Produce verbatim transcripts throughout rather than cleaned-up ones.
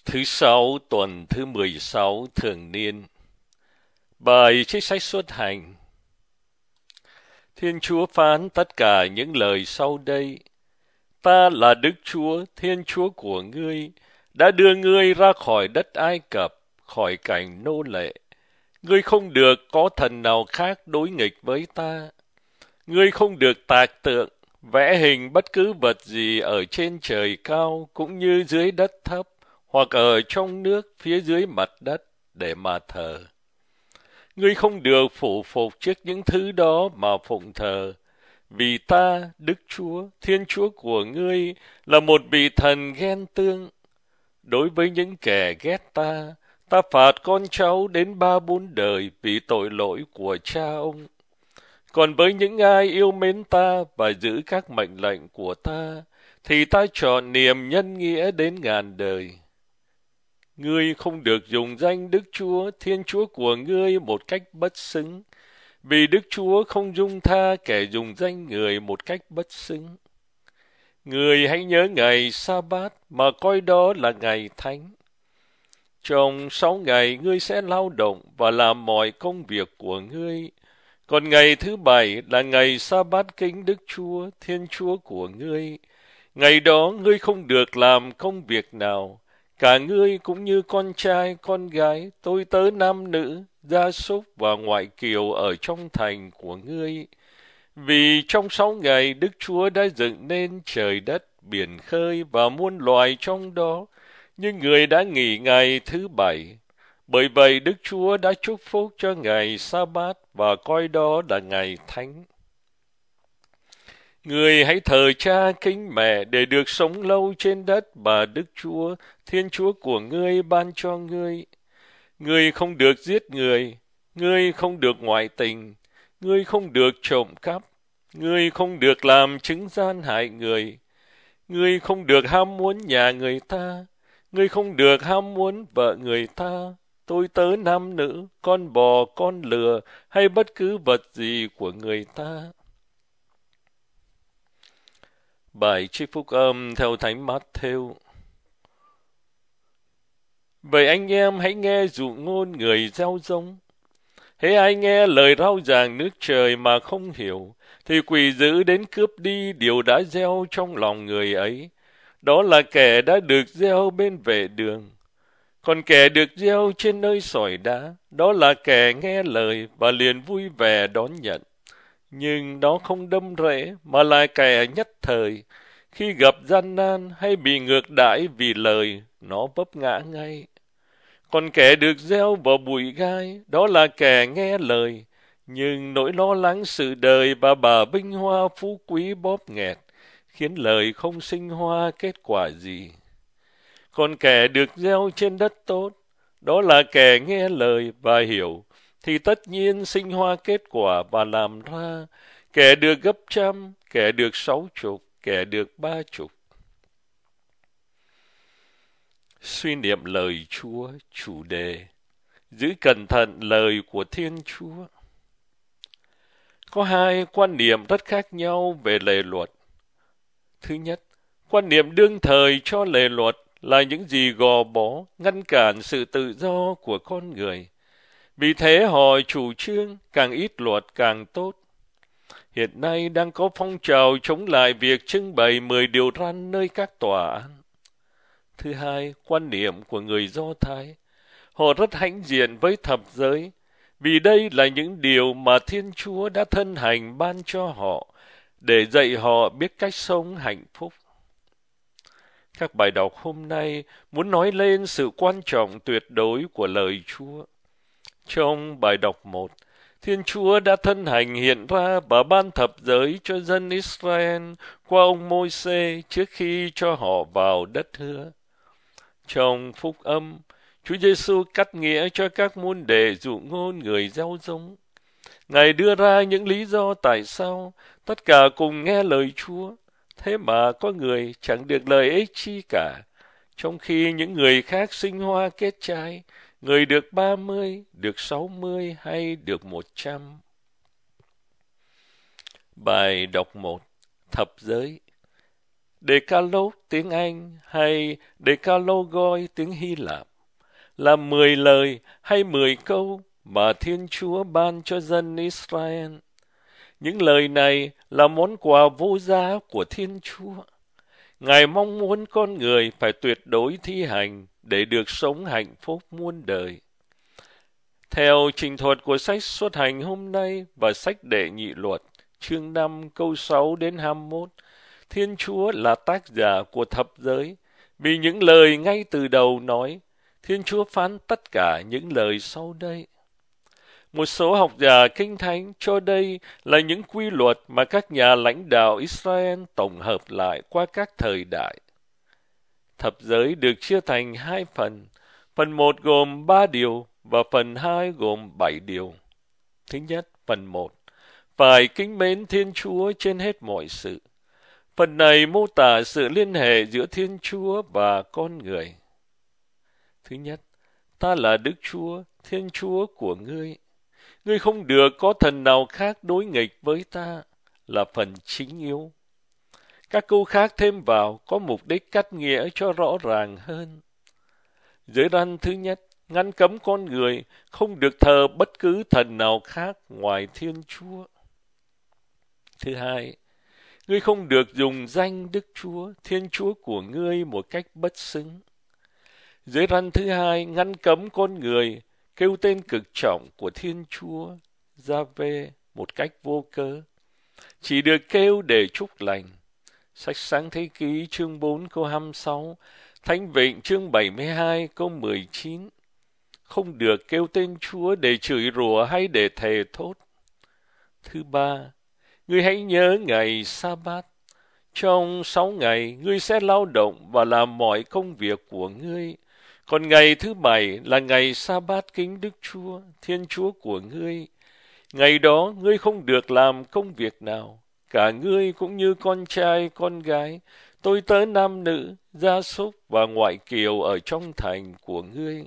Thứ sáu tuần thứ mười sáu thường niên. Bài trích sách xuất hành. Thiên Chúa phán tất cả những lời sau đây: Ta là Đức Chúa, Thiên Chúa của ngươi, đã đưa ngươi ra khỏi đất Ai Cập, khỏi cảnh nô lệ. Ngươi không được có thần nào khác đối nghịch với ta. Ngươi không được tạc tượng, vẽ hình bất cứ vật gì ở trên trời cao cũng như dưới đất thấp, hoặc ở trong nước phía dưới mặt đất để mà thờ. Ngươi không được phụ phục trước những thứ đó mà phụng thờ, vì ta, Đức Chúa, Thiên Chúa của ngươi, là một vị thần ghen tương. Đối với những kẻ ghét ta, ta phạt con cháu đến ba bốn đời vì tội lỗi của cha ông. Còn với những ai yêu mến ta và giữ các mệnh lệnh của ta, thì ta chọn niềm nhân nghĩa đến ngàn đời. Ngươi không được dùng danh Đức Chúa, Thiên Chúa của ngươi một cách bất xứng, vì Đức Chúa không dung tha kẻ dùng danh người một cách bất xứng. Ngươi hãy nhớ ngày Sa-bát mà coi đó là ngày thánh. Trong sáu ngày ngươi sẽ lao động và làm mọi công việc của ngươi. Còn ngày thứ bảy là ngày Sa-bát kính Đức Chúa, Thiên Chúa của ngươi. Ngày đó ngươi không được làm công việc nào, cả ngươi cũng như con trai, con gái, tôi tớ nam nữ, gia súc và ngoại kiều ở trong thành của ngươi. Vì trong sáu ngày Đức Chúa đã dựng nên trời đất, biển khơi và muôn loài trong đó, nhưng người đã nghỉ ngày thứ bảy. Bởi vậy Đức Chúa đã chúc phúc cho ngày Sa-bát và coi đó là ngày thánh. Người hãy thờ cha kính mẹ để được sống lâu trên đất mà Đức Chúa, Thiên Chúa của ngươi ban cho ngươi. Ngươi không được giết người, ngươi không được ngoại tình, ngươi không được trộm cắp, ngươi không được làm chứng gian hại người, ngươi không được ham muốn nhà người ta, ngươi không được ham muốn vợ người ta, tôi tớ nam nữ, con bò, con lừa hay bất cứ vật gì của người ta. Bài trích phúc âm theo Thánh Mát-thêu. Vậy anh em hãy nghe dụ ngôn người gieo giống. Hễ ai nghe lời rao giảng nước trời mà không hiểu, thì quỷ dữ đến cướp đi điều đã gieo trong lòng người ấy. Đó là kẻ đã được gieo bên vệ đường. Còn kẻ được gieo trên nơi sỏi đá, đó là kẻ nghe lời và liền vui vẻ đón nhận. Nhưng nó không đâm rễ, mà là kẻ nhất thời. Khi gặp gian nan hay bị ngược đãi vì lời, nó vấp ngã ngay. Còn kẻ được gieo vào bụi gai, đó là kẻ nghe lời, nhưng nỗi lo lắng sự đời và bà vinh hoa phú quý bóp nghẹt, khiến lời không sinh hoa kết quả gì. Còn kẻ được gieo trên đất tốt, đó là kẻ nghe lời và hiểu, thì tất nhiên sinh hoa kết quả và làm ra, kẻ được gấp trăm, kẻ được sáu chục, kẻ được ba chục. Suy niệm lời Chúa, chủ đề: giữ cẩn thận lời của Thiên Chúa. Có hai quan niệm rất khác nhau về lề luật. Thứ nhất, quan niệm đương thời cho lề luật là những gì gò bó, ngăn cản sự tự do của con người. Vì thế họ chủ trương càng ít luật càng tốt. Hiện nay đang có phong trào chống lại việc trưng bày mười điều răn nơi các tòa án. Thứ hai, quan niệm của người Do Thái. Họ rất hãnh diện với thập giới, vì đây là những điều mà Thiên Chúa đã thân hành ban cho họ, để dạy họ biết cách sống hạnh phúc. Các bài đọc hôm nay muốn nói lên sự quan trọng tuyệt đối của lời Chúa. Trong bài đọc một, Thiên Chúa đã thân hành hiện ra và ban thập giới cho dân Israel qua ông Môi-se trước khi cho họ vào đất hứa. Trong phúc âm, Chúa Giêsu cắt nghĩa cho các môn đệ dụ ngôn người gieo giống. Ngài đưa ra những lý do tại sao tất cả cùng nghe lời Chúa, thế mà có người chẳng được lợi ích chi cả, trong khi những người khác sinh hoa kết trái, người được ba mươi, được sáu mươi hay được một trăm. Bài đọc một, thập giới. Decalogue tiếng Anh hay Decalogoi tiếng Hy Lạp là mười lời hay mười câu mà Thiên Chúa ban cho dân Israel. Những lời này là món quà vô giá của Thiên Chúa. Ngài mong muốn con người phải tuyệt đối thi hành để được sống hạnh phúc muôn đời. Theo trình thuật của sách Xuất Hành hôm nay và sách Đệ Nhị Luật, chương năm câu sáu đến hai mươi mốt, Thiên Chúa là tác giả của thập giới, vì những lời ngay từ đầu nói, Thiên Chúa phán tất cả những lời sau đây. Một số học giả kinh thánh cho đây là những quy luật mà các nhà lãnh đạo Israel tổng hợp lại qua các thời đại. Thập giới được chia thành hai phần, phần một gồm ba điều và phần hai gồm bảy điều. Thứ nhất, phần một, phải kính mến Thiên Chúa trên hết mọi sự. Phần này mô tả sự liên hệ giữa Thiên Chúa và con người. Thứ nhất, ta là Đức Chúa, Thiên Chúa của ngươi. Ngươi không được có thần nào khác đối nghịch với ta, là phần chính yếu. Các câu khác thêm vào có mục đích cắt nghĩa cho rõ ràng hơn. Giới răn thứ nhất, ngăn cấm con người không được thờ bất cứ thần nào khác ngoài Thiên Chúa. Thứ hai, ngươi không được dùng danh Đức Chúa, Thiên Chúa của ngươi một cách bất xứng. Giới răn thứ hai, ngăn cấm con người kêu tên cực trọng của Thiên Chúa, Gia-vê, một cách vô cớ. Chỉ được kêu để chúc lành. Sách Sáng Thế Ký chương bốn câu hai mươi sáu, Thánh Vịnh chương bảy mươi hai câu mười chín. Không được kêu tên Chúa để chửi rủa hay để thề thốt. Thứ ba, ngươi hãy nhớ ngày Sa-bát. Trong sáu ngày, ngươi sẽ lao động và làm mọi công việc của ngươi. Còn ngày thứ bảy là ngày Sa-bát kính Đức Chúa, Thiên Chúa của ngươi. Ngày đó, ngươi không được làm công việc nào. Cả ngươi cũng như con trai, con gái, tôi tớ nam nữ, gia súc và ngoại kiều ở trong thành của ngươi.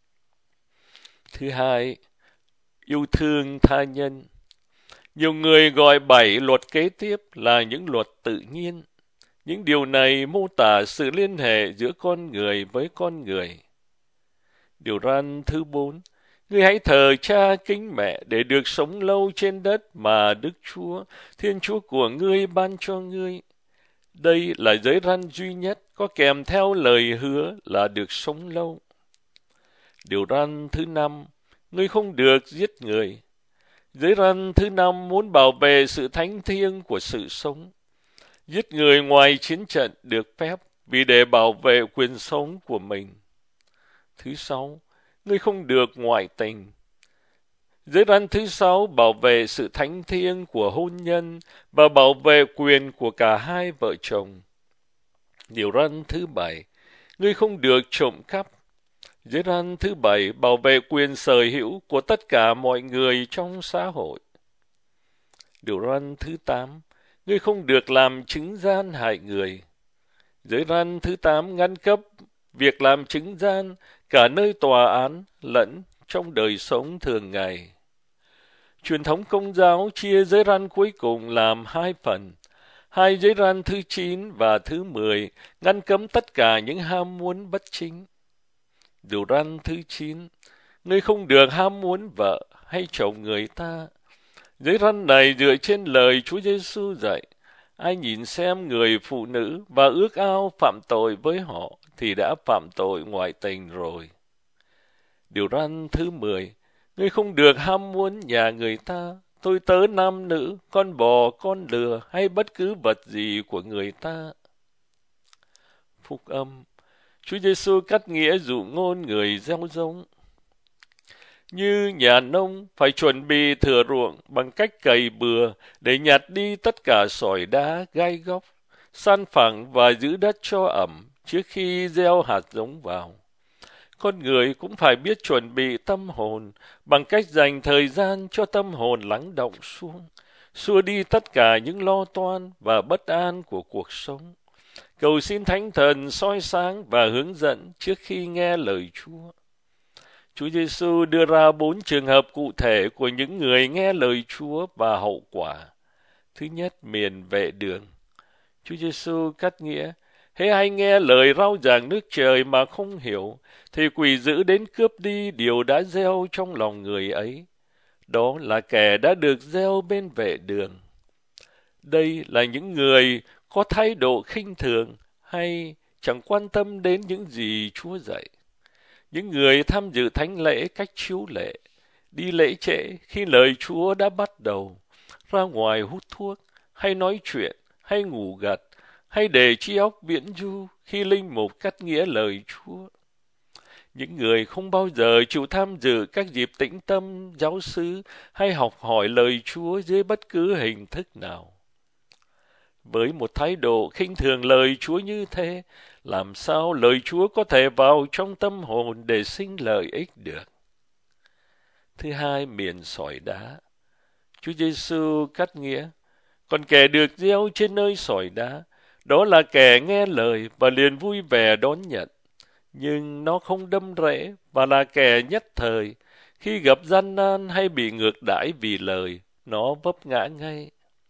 Thứ hai, yêu thương tha nhân. Nhiều người gọi bảy luật kế tiếp là những luật tự nhiên. Những điều này mô tả sự liên hệ giữa con người với con người. Điều răn thứ bốn, ngươi hãy thờ cha kính mẹ để được sống lâu trên đất mà Đức Chúa, Thiên Chúa của ngươi ban cho ngươi. Đây là giới răn duy nhất có kèm theo lời hứa là được sống lâu. Điều răn thứ năm, ngươi không được giết người. Giới răn thứ năm muốn bảo vệ sự thánh thiêng của sự sống. Giết người ngoài chiến trận được phép vì để bảo vệ quyền sống của mình. Thứ sáu, ngươi không được ngoại tình. Giới răn thứ sáu bảo vệ sự thánh thiêng của hôn nhân và bảo vệ quyền của cả hai vợ chồng. Điều răn thứ bảy, ngươi không được trộm cắp. Giới răn thứ bảy bảo vệ quyền sở hữu của tất cả mọi người trong xã hội. Điều răn thứ tám, ngươi không được làm chứng gian hại người. Giới răn thứ tám ngăn cấm việc làm chứng gian cả nơi tòa án lẫn trong đời sống thường ngày. Truyền thống Công giáo chia giới răn cuối cùng làm hai phần. Hai giới răn thứ chín và thứ mười ngăn cấm tất cả những ham muốn bất chính. Điều răn thứ chín, ngươi không được ham muốn vợ hay chồng người ta. Giới răn này dựa trên lời Chúa Giêsu dạy. Ai nhìn xem người phụ nữ và ước ao phạm tội với họ thì đã phạm tội ngoại tình rồi. Điều răn thứ mười, ngươi không được ham muốn nhà người ta, tôi tớ nam nữ, con bò, con lừa hay bất cứ vật gì của người ta. Phúc âm, Chúa Giêsu cắt nghĩa dụ ngôn người gieo giống. Như nhà nông phải chuẩn bị thửa ruộng bằng cách cày bừa để nhặt đi tất cả sỏi đá, gai góc, san phẳng và giữ đất cho ẩm trước khi gieo hạt giống vào. Con người cũng phải biết chuẩn bị tâm hồn bằng cách dành thời gian cho tâm hồn lắng động xuống, xua đi tất cả những lo toan và bất an của cuộc sống. Cầu xin Thánh Thần soi sáng và hướng dẫn trước khi nghe lời Chúa. Chúa Giêsu đưa ra bốn trường hợp cụ thể của những người nghe lời Chúa và hậu quả. Thứ nhất, miền vệ đường. Chúa Giêsu cắt nghĩa: hễ ai nghe lời rao giảng nước trời mà không hiểu, thì quỷ dữ đến cướp đi điều đã gieo trong lòng người ấy. Đó là kẻ đã được gieo bên vệ đường. Đây là những người có thái độ khinh thường hay chẳng quan tâm đến những gì Chúa dạy. Những người tham dự thánh lễ cách chiếu lệ, đi lễ trễ khi lời Chúa đã bắt đầu, ra ngoài hút thuốc, hay nói chuyện, hay ngủ gật, hay để trí óc viễn du khi linh mục cắt nghĩa lời Chúa. Những người không bao giờ chịu tham dự các dịp tĩnh tâm, giáo xứ hay học hỏi lời Chúa dưới bất cứ hình thức nào. Với một thái độ khinh thường lời Chúa như thế, làm sao lời Chúa có thể vào trong tâm hồn để sinh lợi ích được? Thứ hai, miền sỏi đá. Chúa Giêsu cắt nghĩa: còn kẻ được gieo trên nơi sỏi đá, đó là kẻ nghe lời và liền vui vẻ đón nhận, nhưng nó không đâm rễ và là kẻ nhất thời. Khi gặp gian nan hay bị ngược đãi vì lời, nó vấp ngã ngay.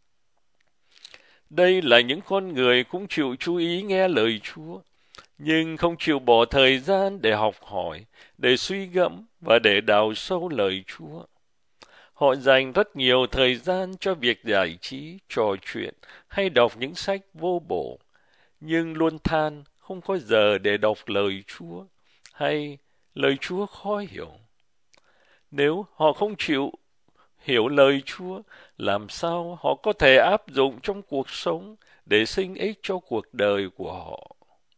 Đây là những con người cũng chịu chú ý nghe lời Chúa, nhưng không chịu bỏ thời gian để học hỏi, để suy gẫm và để đào sâu lời Chúa. Họ dành rất nhiều thời gian cho việc giải trí, trò chuyện hay đọc những sách vô bổ, nhưng luôn than không có giờ để đọc lời Chúa, hay lời Chúa khó hiểu. Nếu họ không chịu hiểu lời Chúa, làm sao họ có thể áp dụng trong cuộc sống để sinh ích cho cuộc đời của họ?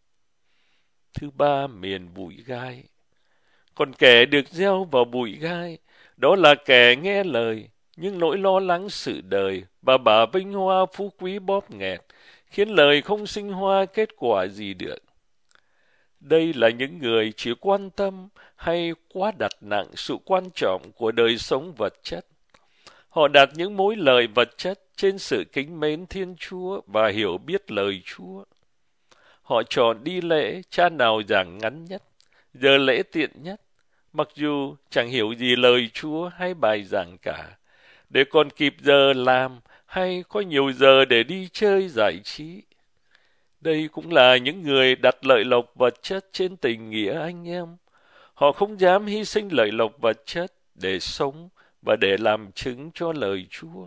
Thứ ba, miền bụi gai. Còn kẻ được gieo vào bụi gai, đó là kẻ nghe lời, nhưng nỗi lo lắng sự đời và bả vinh hoa phú quý bóp nghẹt, khiến lời không sinh hoa kết quả gì được. Đây là những người chỉ quan tâm hay quá đặt nặng sự quan trọng của đời sống vật chất. Họ đặt những mối lợi vật chất trên sự kính mến Thiên Chúa và hiểu biết lời Chúa. Họ chọn đi lễ cha nào giảng ngắn nhất, giờ lễ tiện nhất, mặc dù chẳng hiểu gì lời Chúa hay bài giảng cả, để còn kịp giờ làm hay có nhiều giờ để đi chơi giải trí. Đây cũng là những người đặt lợi lộc vật chất trên tình nghĩa anh em. Họ không dám hy sinh lợi lộc vật chất để sống và để làm chứng cho lời Chúa.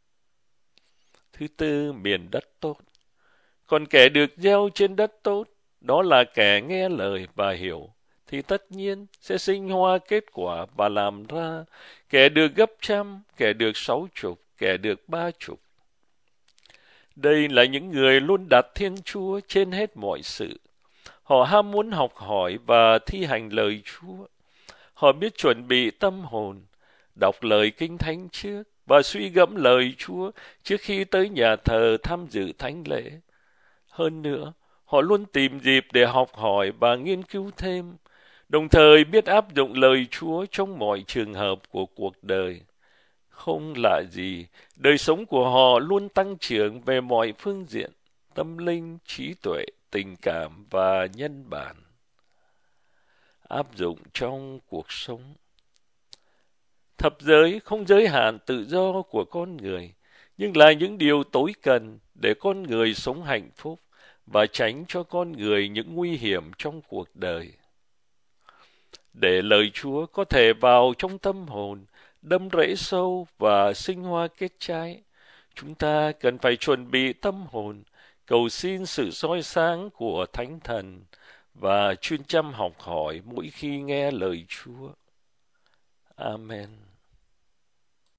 Thứ tư, miền đất tốt. Còn kẻ được gieo trên đất tốt, đó là kẻ nghe lời và hiểu, thì tất nhiên sẽ sinh hoa kết quả và làm ra, kẻ được gấp trăm, kẻ được sáu chục, kẻ được ba chục. Đây là những người luôn đặt Thiên Chúa trên hết mọi sự. Họ ham muốn học hỏi và thi hành lời Chúa. Họ biết chuẩn bị tâm hồn, đọc lời Kinh Thánh trước và suy gẫm lời Chúa trước khi tới nhà thờ tham dự thánh lễ. Hơn nữa, họ luôn tìm dịp để học hỏi và nghiên cứu thêm, đồng thời biết áp dụng lời Chúa trong mọi trường hợp của cuộc đời. Không lạ gì, đời sống của họ luôn tăng trưởng về mọi phương diện, tâm linh, trí tuệ, tình cảm và nhân bản. Áp dụng trong cuộc sống. Thập giới không giới hạn tự do của con người, nhưng là những điều tối cần để con người sống hạnh phúc và tránh cho con người những nguy hiểm trong cuộc đời. Để lời Chúa có thể vào trong tâm hồn, đâm rễ sâu và sinh hoa kết trái, chúng ta cần phải chuẩn bị tâm hồn, cầu xin sự soi sáng của Thánh Thần và chuyên chăm học hỏi mỗi khi nghe lời Chúa. Amen.